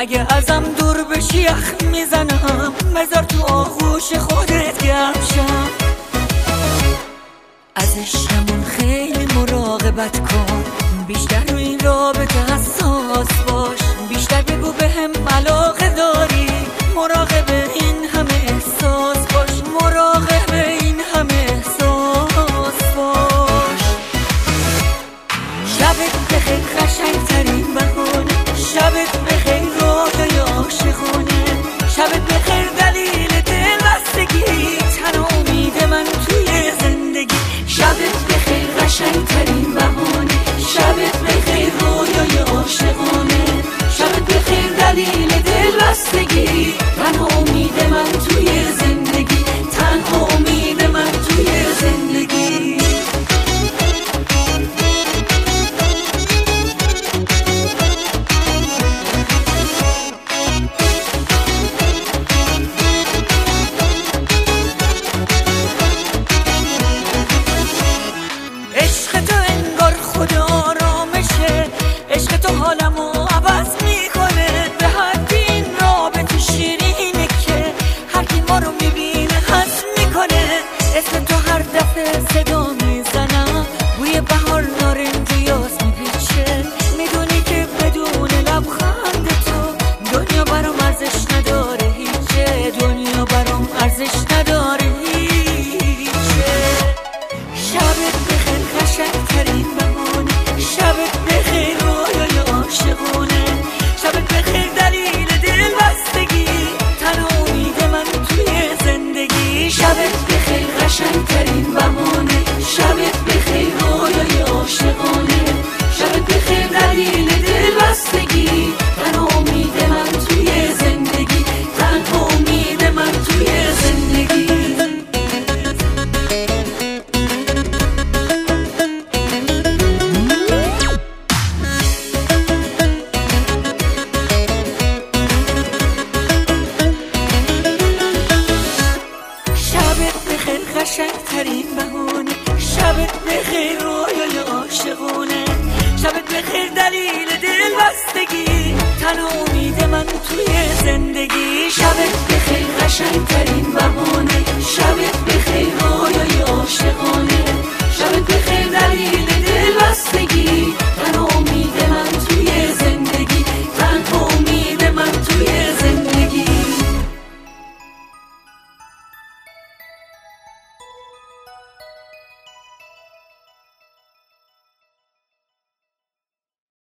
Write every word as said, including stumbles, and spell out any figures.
اگه ازم دور بشی یخ میزنم، بذار تو آغوش خودت گرم شم. از عشقمون خیلی مراقبت کن، بیشتر روی این رابطه حساس باش. بیشتر بگو به هم علاقه داری، مراقب این همه احساس باش. مراقب این همه احساس باش. شبت بخیر قشنگ ترین بهونه، شبت بخیر رویای عاشقونه، شبت بخیر دلیل دلبستگی، تنها امید من توی زندگی. شبت بخیر قشنگ ترین بهونه، شبت بخیر رویای عاشقونه، شبت بخیر دلیل دلبستگی، تنها امید من توی زندگی، تنها امید من توی زندگی. عشق تو انگار خدا آرامشه، عشق تو حالمو عوض میکنه. به حد این رابطه شیرینه که هر کی ما رو میبینه حس میکنه. اسم تو هر دفعه صدا میزنم، بوی بهار نارنجیاس میپیچه. میدونی که بدون لبخند تو دنیا برام ارزش نداره هیچه، دنیا برام ارزش نداره هیچه. شبت بخیر قشنگ ترین بهونه، شبت بخیر رویای عاشقونه، شبت بخیر دلیل دلبستگی، تنها امید من توی زندگی. شبت بخیر قشنگ ترین بهونه، شبت بخیر رویای عاشقونه، شبت بخیر دلیل دلبستگی، تنها امید من توی زندگی، تنها امید من توی زندگی. قشنگ ترین بهونه، شبت بخیر رویای عاشقونه، شبت بخیر دلیل دلبستگی، تنها امید من توی زندگی. شبت بخیر قشنگ ترین بهونه، شبت بخیر